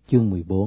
Chương 14.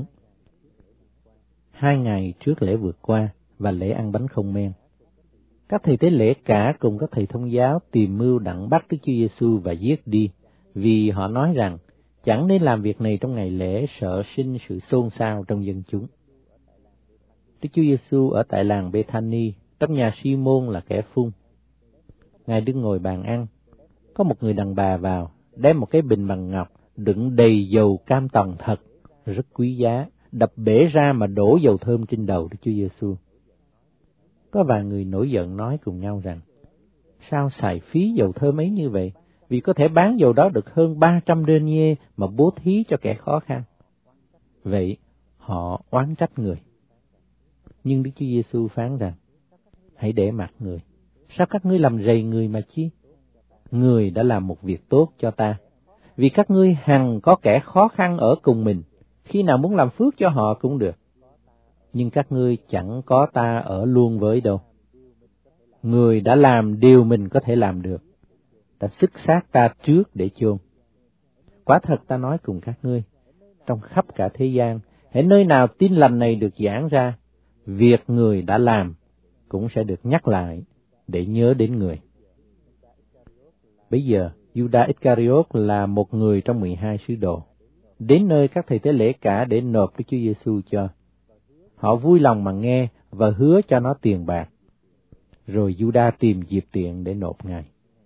2 ngày trước lễ vượt qua và lễ ăn bánh không men, các thầy tế lễ cả cùng các thầy thông giáo tìm mưu đặng bắt Đức Chúa Giêsu và giết đi, vì họ nói rằng chẳng nên làm việc này trong ngày lễ, sợ sinh sự xôn xao trong dân chúng. Đức Chúa Giêsu ở tại làng Bê-tha-ni, trong nhà Si-môn là kẻ phun. Ngài đứng ngồi bàn ăn, có một người đàn bà vào, đem một cái bình bằng ngọc đựng đầy dầu cam tòng thật, rất quý giá, đập bể ra mà đổ dầu thơm trên đầu Đức Chúa Giêsu. Có vài người nổi giận nói cùng nhau rằng, sao xài phí dầu thơm ấy như vậy, vì có thể bán dầu đó được hơn 300 denier mà bố thí cho kẻ khó khăn. Vậy họ oán trách người. Nhưng Đức Chúa Giêsu phán rằng, hãy để mặc người, sao các ngươi làm rầy người mà chi? Người đã làm một việc tốt cho ta, vì các ngươi hằng có kẻ khó khăn ở cùng mình, khi nào muốn làm phước cho họ cũng được. Nhưng các ngươi chẳng có ta ở luôn với đâu. Người đã làm điều mình có thể làm được, đã xức xác ta trước để chôn. Quả thật ta nói cùng các ngươi, trong khắp cả thế gian, hễ nơi nào tin lành này được giảng ra, việc người đã làm cũng sẽ được nhắc lại để nhớ đến người. Bây giờ, Judas Iscariot là một người trong 12 sứ đồ, đến nơi các thầy tế lễ cả để nộp Đức Chúa Giêsu cho. Họ vui lòng mà nghe và hứa cho nó tiền bạc. Rồi Judas tìm dịp tiện để nộp Ngài.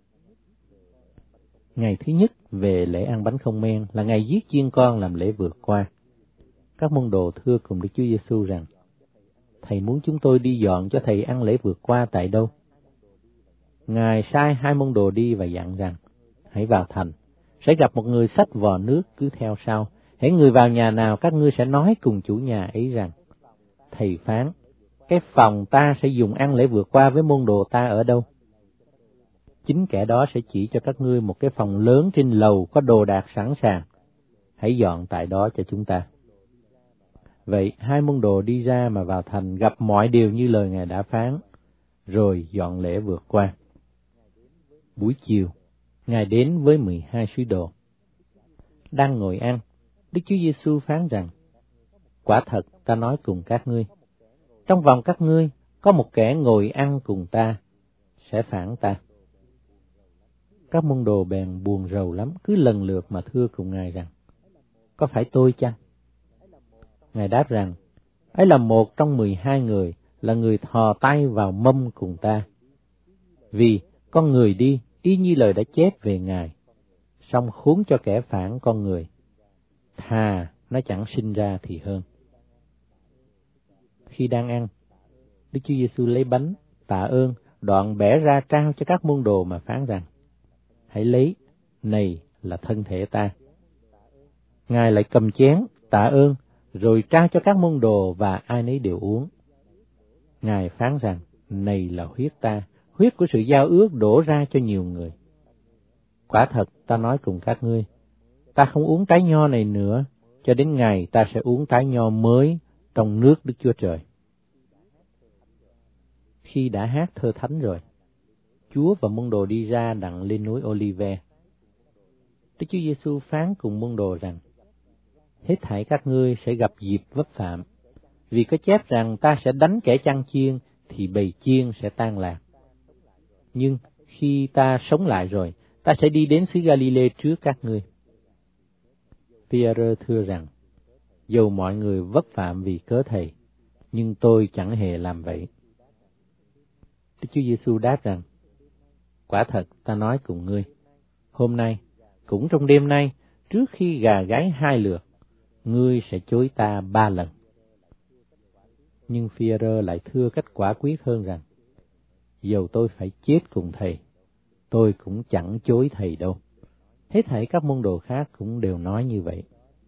Ngày thứ nhất về lễ ăn bánh không men là ngày giết chiên con làm lễ vượt qua. Các môn đồ thưa cùng Đức Chúa Giêsu rằng, Thầy muốn chúng tôi đi dọn cho Thầy ăn lễ vượt qua tại đâu? Ngài sai 2 môn đồ đi và dặn rằng, hãy vào thành, sẽ gặp một người xách vò nước cứ theo sau. Hễ người vào nhà nào, các ngươi sẽ nói cùng chủ nhà ấy rằng, Thầy phán, cái phòng ta sẽ dùng ăn lễ vượt qua với môn đồ ta ở đâu? Chính kẻ đó sẽ chỉ cho các ngươi một cái phòng lớn trên lầu có đồ đạc sẵn sàng. Hãy dọn tại đó cho chúng ta. Vậy 2 môn đồ đi ra mà vào thành, gặp mọi điều như lời Ngài đã phán, rồi dọn lễ vượt qua. Buổi chiều, Ngài đến với 12 sứ đồ. Đang ngồi ăn, Đức Chúa Giêsu phán rằng, quả thật ta nói cùng các ngươi, trong vòng các ngươi có một kẻ ngồi ăn cùng ta, sẽ phản ta. Các môn đồ bèn buồn rầu lắm, cứ lần lượt mà thưa cùng Ngài rằng, có phải tôi chăng? Ngài đáp rằng, ấy là một trong 12 người, là người thò tay vào mâm cùng ta. Vì con người đi, y như lời đã chép về Ngài, song khốn cho kẻ phản con người, thà nó chẳng sinh ra thì hơn. Khi đang ăn, Đức Chúa Giêsu lấy bánh, tạ ơn, đoạn bẻ ra trao cho các môn đồ mà phán rằng, hãy lấy, này là thân thể ta. Ngài lại cầm chén, tạ ơn, rồi trao cho các môn đồ và ai nấy đều uống. Ngài phán rằng, này là huyết ta, huyết của sự giao ước đổ ra cho nhiều người. Quả thật ta nói cùng các ngươi, ta không uống trái nho này nữa, cho đến ngày ta sẽ uống trái nho mới trong nước Đức Chúa Trời. Khi đã hát thơ thánh rồi, Chúa và môn đồ đi ra đặng lên núi Olive. Đức Chúa Giêsu phán cùng môn đồ rằng, hết thảy các ngươi sẽ gặp dịp vấp phạm, vì có chép rằng ta sẽ đánh kẻ chăn chiên, thì bầy chiên sẽ tan lạc. Nhưng khi ta sống lại rồi, ta sẽ đi đến xứ Galilee trước các ngươi. Phi-e-rơ thưa rằng, dầu mọi người vấp phạm vì cớ Thầy, nhưng tôi chẳng hề làm vậy. Đức Chúa Giêsu đáp rằng, quả thật ta nói cùng ngươi, hôm nay, cũng trong đêm nay, trước khi gà gáy 2 lượt, ngươi sẽ chối ta 3 lần. Nhưng Phi-e-rơ lại thưa cách quả quyết hơn rằng, dầu tôi phải chết cùng Thầy, tôi cũng chẳng chối Thầy đâu. Hết thảy các môn đồ khác cũng đều nói như vậy.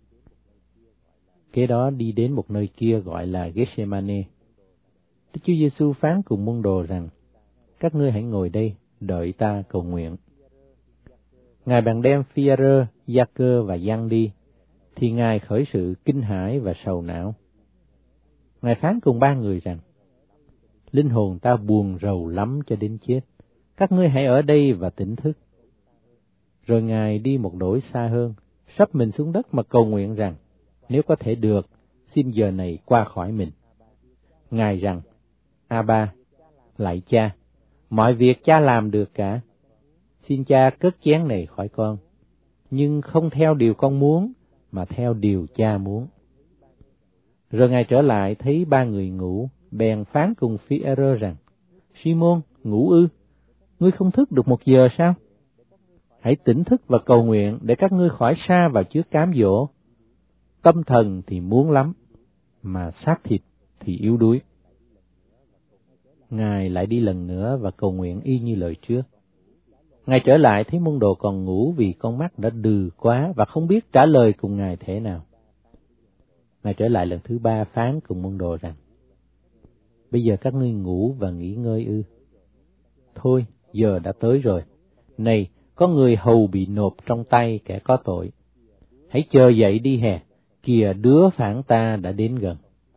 Kế đó đi đến một nơi kia gọi là Gethsemane. Đức Chúa Giêsu phán cùng môn đồ rằng, các ngươi hãy ngồi đây, đợi ta cầu nguyện. Ngài bèn đem Phi-e-rơ, Gia-cơ và Giăng đi, thì Ngài khởi sự kinh hãi và sầu não. Ngài phán cùng 3 người rằng, linh hồn ta buồn rầu lắm cho đến chết, các ngươi hãy ở đây và tỉnh thức. Rồi Ngài đi một đổi xa hơn, sắp mình xuống đất mà cầu nguyện rằng, nếu có thể được, xin giờ này qua khỏi mình. Ngài rằng, A-ba, lạy cha, mọi việc cha làm được cả. Xin cha cất chén này khỏi con, nhưng không theo điều con muốn, mà theo điều cha muốn. Rồi Ngài trở lại thấy ba người ngủ, bèn phán cùng Phi-e-rơ rằng, Simôn, ngủ ư? Ngươi không thức được 1 giờ sao? Hãy tỉnh thức và cầu nguyện để các ngươi khỏi sa vào trước cám dỗ. Tâm thần thì muốn lắm, mà xác thịt thì yếu đuối. Ngài lại đi lần nữa và cầu nguyện y như lời trước. Ngài trở lại thấy môn đồ còn ngủ vì con mắt đã đừ quá và không biết trả lời cùng Ngài thế nào. Ngài trở lại lần thứ 3 phán cùng môn đồ rằng, bây giờ các ngươi ngủ và nghỉ ngơi ư? Thôi, giờ đã tới rồi. Này, có người hầu bị nộp trong tay kẻ có tội. Hãy chờ dậy đi hè, kìa đứa phản ta đã đến gần.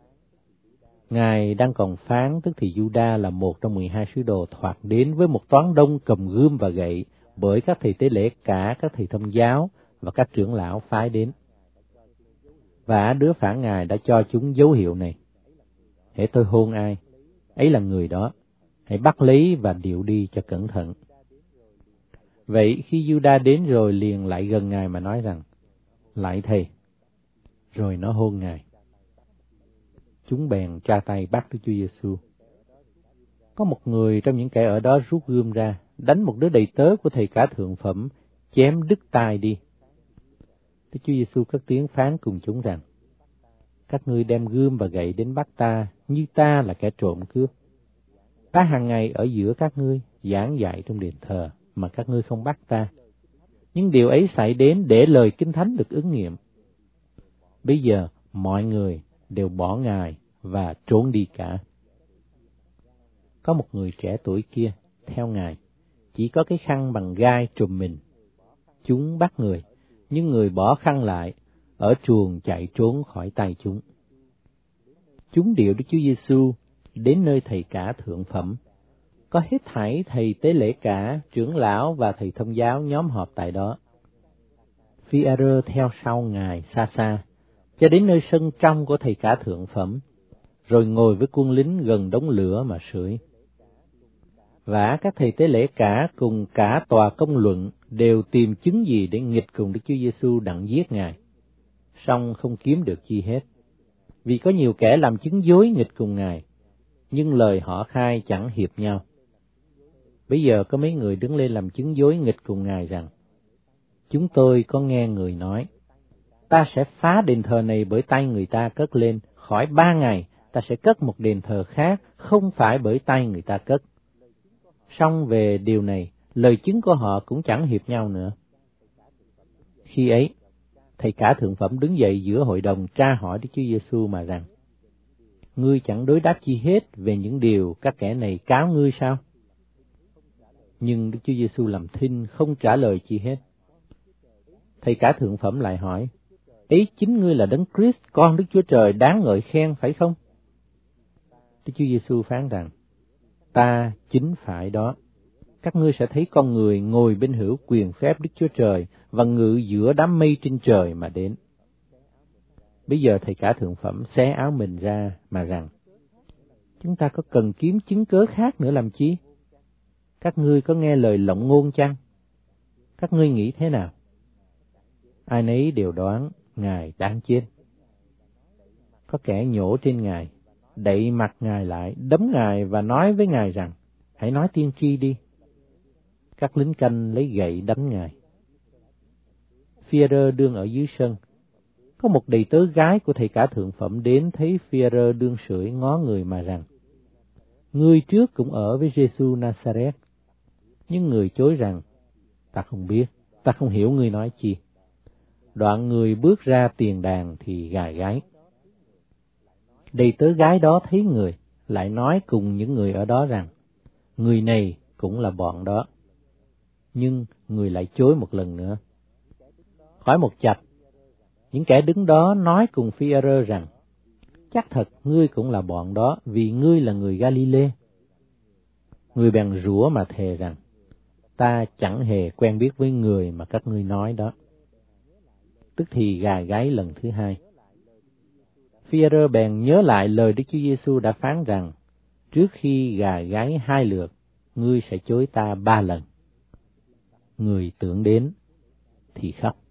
Ngài đang còn phán, tức thì Giu-đa là một trong 12 sứ đồ thoạt đến với một toán đông cầm gươm và gậy, bởi các thầy tế lễ cả các thầy thông giáo và các trưởng lão phái đến. Và đứa phản Ngài đã cho chúng dấu hiệu này: hễ tôi hôn ai, ấy là người đó, hãy bắt lấy và điệu đi cho cẩn thận. Vậy khi Giu-đa đến rồi liền lại gần Ngài mà nói rằng, lạy thầy, rồi nó hôn Ngài. Chúng bèn tra tay bắt Đức Chúa Giêsu. Có một người trong những kẻ ở đó rút gươm ra, đánh một đứa đầy tớ của thầy cả thượng phẩm, chém đứt tai đi. Đức Chúa Giêsu cất tiếng phán cùng chúng rằng, các ngươi đem gươm và gậy đến bắt ta, như ta là kẻ trộm cướp. Ta hàng ngày ở giữa các ngươi, giảng dạy trong đền thờ, mà các ngươi không bắt ta. Nhưng điều ấy xảy đến để lời Kinh Thánh được ứng nghiệm. Bây giờ mọi người đều bỏ Ngài và trốn đi cả. Có một người trẻ tuổi kia theo Ngài, chỉ có cái khăn bằng gai trùm mình. Chúng bắt người, nhưng người bỏ khăn lại, ở chuồng chạy trốn khỏi tay chúng. Chúng điệu Đức Chúa Giêsu đến nơi thầy cả thượng phẩm. Có hết thảy thầy tế lễ cả, trưởng lão và thầy thông giáo nhóm họp tại đó. Phi-e-rơ theo sau Ngài xa xa, cho đến nơi sân trong của thầy cả thượng phẩm, rồi ngồi với quân lính gần đống lửa mà sưởi. Và các thầy tế lễ cả cùng cả tòa công luận đều tìm chứng gì để nghịch cùng Đức Chúa Giêsu đặng giết Ngài, song không kiếm được chi hết, vì có nhiều kẻ làm chứng dối nghịch cùng Ngài, nhưng lời họ khai chẳng hiệp nhau. Bây giờ có mấy người đứng lên làm chứng dối nghịch cùng Ngài rằng, chúng tôi có nghe người nói, ta sẽ phá đền thờ này bởi tay người ta cất lên, khỏi 3 ngày ta sẽ cất một đền thờ khác, không phải bởi tay người ta cất. Song về điều này, lời chứng của họ cũng chẳng hiệp nhau nữa. Khi ấy, thầy cả thượng phẩm đứng dậy giữa hội đồng tra hỏi Đức Chúa Giêsu mà rằng, ngươi chẳng đối đáp chi hết về những điều các kẻ này cáo ngươi sao? Nhưng Đức Chúa Giêsu làm thinh không trả lời chi hết. Thầy cả thượng phẩm lại hỏi, ấy chính ngươi là Đấng Christ, con Đức Chúa Trời đáng ngợi khen phải không? Đức Chúa Giêsu phán rằng, ta chính phải đó. Các ngươi sẽ thấy con người ngồi bên hữu quyền phép Đức Chúa Trời và ngự giữa đám mây trên trời mà đến. Bây giờ thầy cả thượng phẩm xé áo mình ra mà rằng, chúng ta có cần kiếm chứng cớ khác nữa làm chi? Các ngươi có nghe lời lộng ngôn chăng? Các ngươi nghĩ thế nào? Ai nấy đều đoán Ngài đáng chết. Có kẻ nhổ trên Ngài, đậy mặt Ngài lại, đấm Ngài và nói với Ngài rằng, hãy nói tiên tri đi. Các lính canh lấy gậy đánh Ngài. Phi-e-rơ đương ở dưới sân. Có một đầy tớ gái của thầy cả thượng phẩm đến thấy Phi-e-rơ đương sưởi ngó người mà rằng, ngươi trước cũng ở với Giê-xu Na-sa-rét. Nhưng người chối rằng, ta không biết, ta không hiểu ngươi nói chi. Đoạn người bước ra tiền đàn thì gài gáy. Đầy tớ gái đó thấy người, lại nói cùng những người ở đó rằng, người này cũng là bọn đó. Nhưng người lại chối một lần nữa. Khỏi một chập, những kẻ đứng đó nói cùng Phi-e-rơ rằng, chắc thật ngươi cũng là bọn đó, vì ngươi là người Ga-li-lê. Người bèn rủa mà thề rằng, ta chẳng hề quen biết với người mà các ngươi nói đó. Tức thì gài gáy lần thứ hai. Phi-e-rơ bèn nhớ lại lời Đức Chúa Giêsu đã phán rằng, trước khi gà gáy 2 lượt, ngươi sẽ chối ta 3 lần. Người tưởng đến thì khóc.